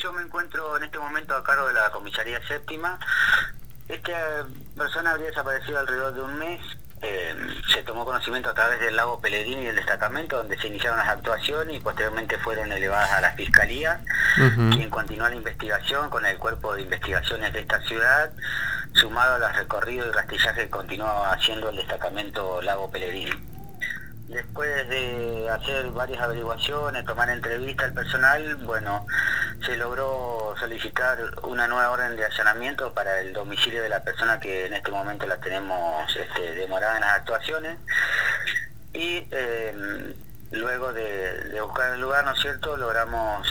yo me encuentro en este momento a cargo de la comisaría séptima. Esta persona habría desaparecido alrededor de un mes. Se tomó conocimiento a través del Lago Pellegrini y del destacamento, donde se iniciaron las actuaciones y posteriormente fueron elevadas a la Fiscalía, quien continuó la investigación con el Cuerpo de Investigaciones de esta ciudad, sumado a los recorridos y rastrillaje que continuó haciendo el destacamento Lago Pellegrini. Después de hacer varias averiguaciones, tomar entrevistas al personal, bueno, se logró solicitar una nueva orden de allanamiento para el domicilio de la persona que en este momento la tenemos demorada en las actuaciones. Y luego de buscar el lugar, ¿no es cierto?, logramos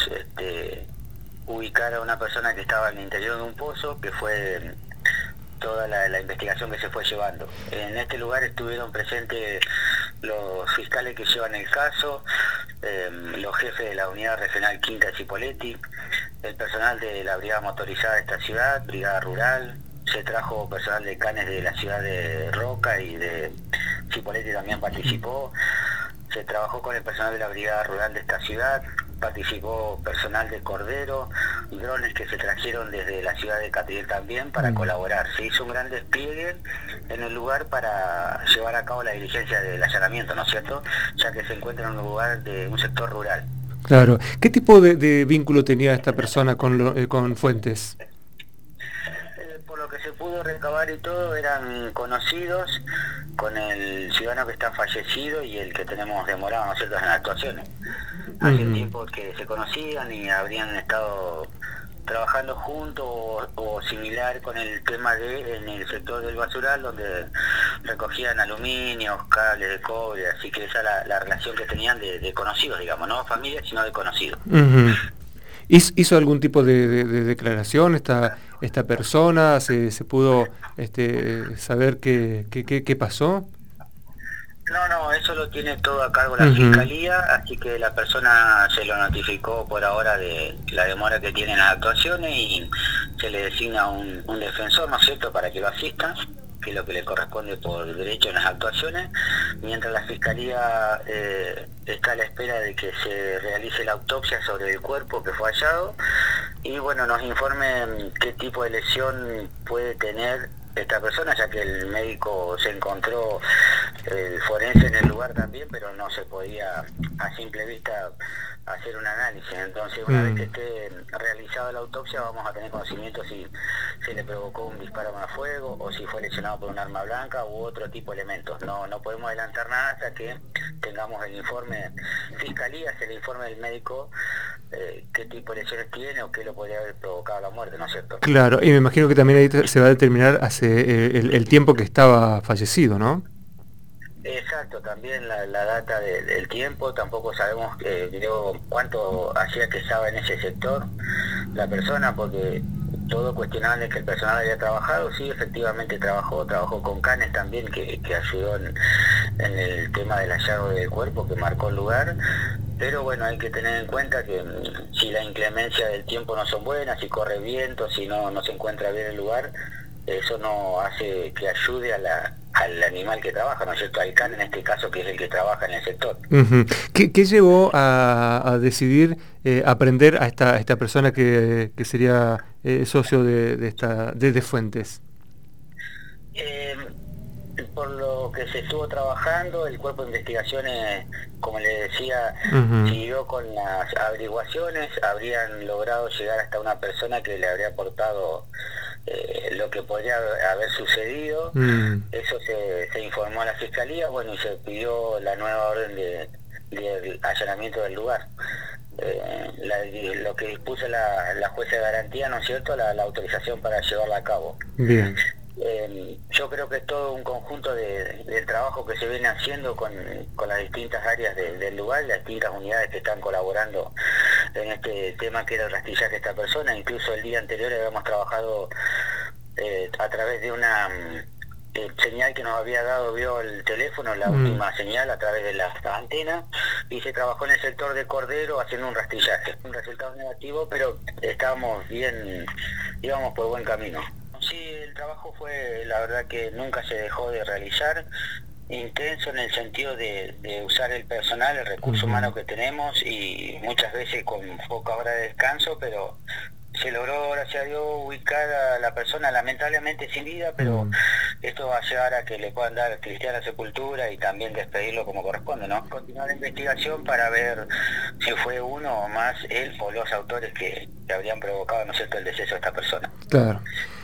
ubicar a una persona que estaba en el interior de un pozo, que fue toda la investigación que se fue llevando. En este lugar estuvieron presentes los fiscales que llevan el caso, los jefes de la unidad regional Quinta de Cipolletti, el personal de la brigada motorizada de esta ciudad, brigada rural, se trajo personal de Canes de la ciudad de Roca y de Cipolletti también participó, se trabajó con el personal de la brigada rural de esta ciudad, participó personal de Cordero, drones que se trajeron desde la ciudad de Catriel también para colaborar. Se hizo un gran despliegue en el lugar para llevar a cabo la diligencia del allanamiento, ¿no es cierto?, ya que se encuentra en un lugar de un sector rural. Claro. ¿Qué tipo de vínculo tenía esta persona con Fuentes? Por lo que se pudo recabar y todo, eran conocidos con el ciudadano que está fallecido y el que tenemos demorado, ¿no es cierto?, en las actuaciones. Hace tiempo que se conocían y habrían estado trabajando juntos o similar con el tema en el sector del basural, donde recogían aluminios, cables de cobre, así que esa es la relación que tenían de conocidos, digamos, no familia, sino de conocidos. ¿Hizo algún tipo de declaración esta persona? ¿Se pudo saber qué pasó? No, eso lo tiene todo a cargo la Fiscalía, así que la persona se lo notificó por ahora de la demora que tienen las actuaciones y se le designa un defensor, ¿no es cierto?, para que lo asista, que es lo que le corresponde por derecho en las actuaciones, mientras la Fiscalía está a la espera de que se realice la autopsia sobre el cuerpo que fue hallado y bueno, nos informen qué tipo de lesión puede tener esta persona, ya que el médico se encontró el forense en el lugar también, pero no se podía a simple vista hacer un análisis. Entonces, una vez que esté realizada la autopsia, vamos a tener conocimiento si se le provocó un disparo a fuego o si fue lesionado por un arma blanca u otro tipo de elementos. No podemos adelantar nada hasta que tengamos el informe Fiscalía, el informe del médico, qué tipo de lesiones tiene o qué lo podría haber provocado la muerte, ¿no es cierto? Claro, y me imagino que también ahí se va a determinar hace el tiempo que estaba fallecido, ¿no? Exacto, también la data del tiempo, tampoco sabemos cuánto hacía que estaba en ese sector la persona, porque todo cuestionable que el personal haya trabajado, sí, efectivamente trabajó con Canes también, que ayudó en el tema del hallazgo del cuerpo, que marcó el lugar, pero bueno, hay que tener en cuenta que si la inclemencia del tiempo no son buenas, si corre viento, si no se encuentra bien el lugar, eso no hace que ayude al animal que trabaja, ¿no es cierto?, al can en este caso, que es el que trabaja en el sector. ¿Qué llevó a decidir aprender a esta persona que sería socio de Fuentes? Por lo que se estuvo trabajando, el cuerpo de investigaciones, como le decía, siguió con las averiguaciones, habrían logrado llegar hasta una persona que le habría aportado lo que podría haber sucedido. Eso se informó a la Fiscalía, bueno, y se pidió la nueva orden de allanamiento del lugar. Lo que dispuso la jueza de garantía, ¿no es cierto?, la autorización para llevarla a cabo. Bien. Yo creo que es todo un conjunto del trabajo que se viene haciendo con las distintas áreas del lugar, las distintas unidades que están colaborando en este tema que era el rastrillaje de esta persona. Incluso el día anterior habíamos trabajado a través de una señal que nos había dado, vio el teléfono, la última señal a través de las antenas, y se trabajó en el sector de Cordero haciendo un rastrillaje. Un resultado negativo, pero estábamos bien, íbamos por buen camino. Sí, el trabajo fue, la verdad que nunca se dejó de realizar. intenso en el sentido de usar el personal, el recurso humano que tenemos, y muchas veces con poca hora de descanso, pero se logró, gracias a Dios, ubicar a la persona, lamentablemente sin vida, pero esto va a llevar a que le puedan dar cristiana sepultura y también despedirlo como corresponde, ¿no? Continuar la investigación para ver si fue uno o más él o los autores que habrían provocado, ¿no es cierto?, el deceso de esta persona. Claro.